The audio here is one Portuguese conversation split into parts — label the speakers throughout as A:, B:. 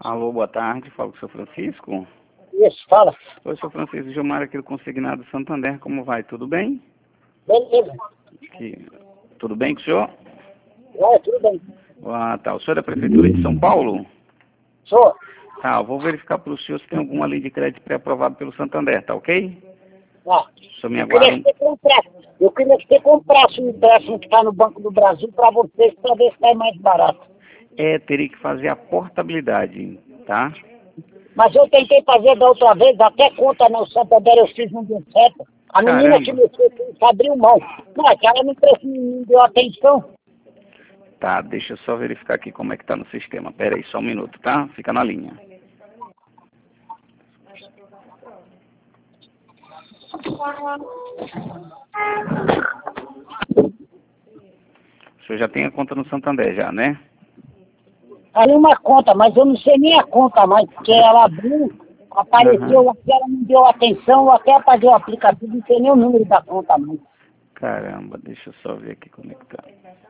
A: Alô, boa tarde, falo com o seu Francisco.
B: Isso, fala.
A: Oi, seu Francisco, Gilmar aqui do Consignado Santander, como vai? Tudo bem?
B: Beleza.
A: Tudo bem com o senhor?
B: Tudo bem.
A: Ah, tá. O senhor é da Prefeitura de São Paulo?
B: Sou.
A: Tá, eu vou verificar para o senhor se tem alguma lei de crédito pré-aprovada pelo Santander, tá ok?
B: Ah,
A: O senhor me
B: eu queria
A: aguarda.
B: que você comprasse um empréstimo que está no Banco do Brasil para vocês, para ver se sai mais barato.
A: Teria que fazer a portabilidade, tá?
B: Mas eu tentei fazer da outra vez, até conta no Santander eu fiz, não deu certo. A menina que
A: Caramba.
B: me fez abriu mão. Não, é que ela não deu atenção.
A: Tá, deixa eu só verificar aqui como é que tá no sistema. Pera aí, só um minuto, tá? Fica na linha. O senhor já tem a conta no Santander já, né?
B: Ali uma conta, mas eu não sei nem a conta mais, porque ela abriu, apareceu, aqui ela não deu atenção, eu até apaguei o aplicativo, não sei nem o número da conta mais.
A: Caramba, deixa eu só ver aqui como é que tá.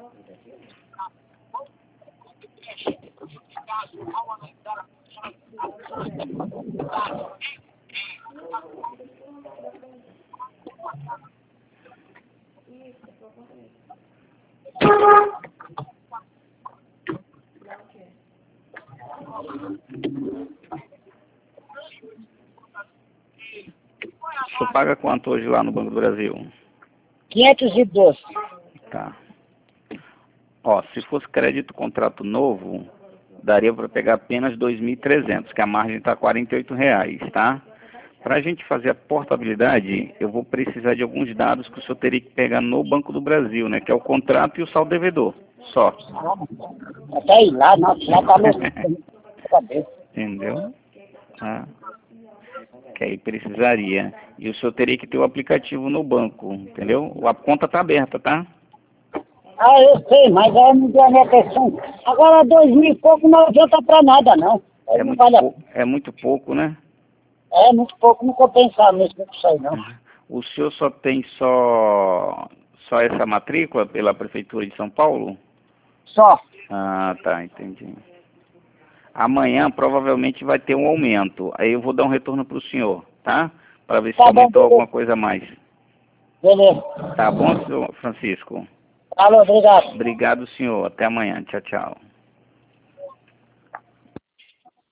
A: O senhor paga quanto hoje lá no Banco do Brasil?
B: 512.
A: Tá. Ó, se fosse crédito contrato novo, daria para pegar apenas 2.300, que a margem está R$ 48, tá? Para a gente fazer a portabilidade, eu vou precisar de alguns dados que o senhor teria que pegar no Banco do Brasil, né? Que é o contrato e o saldo devedor, só.
B: Até ir lá, nossa, já tá no...
A: Entendeu? Ah, que aí precisaria. E o senhor teria que ter o aplicativo no banco, entendeu? A conta está aberta, tá?
B: Ah, eu sei, mas ela não deu a minha atenção. Agora 2.000 e pouco não adianta pra nada, não. Aí não vale
A: É muito pouco, né?
B: É muito pouco, não compensa mesmo isso aí, não.
A: O senhor só tem só essa matrícula pela Prefeitura de São Paulo?
B: Só.
A: Ah, tá, entendi. Amanhã provavelmente vai ter um aumento. Aí eu vou dar um retorno para o senhor, tá? Para ver se
B: Tá bom,
A: aumentou
B: beleza.
A: alguma coisa a mais.
B: Beleza.
A: Tá bom, senhor Francisco?
B: Alô, obrigado.
A: Obrigado, senhor. Até amanhã. Tchau, tchau.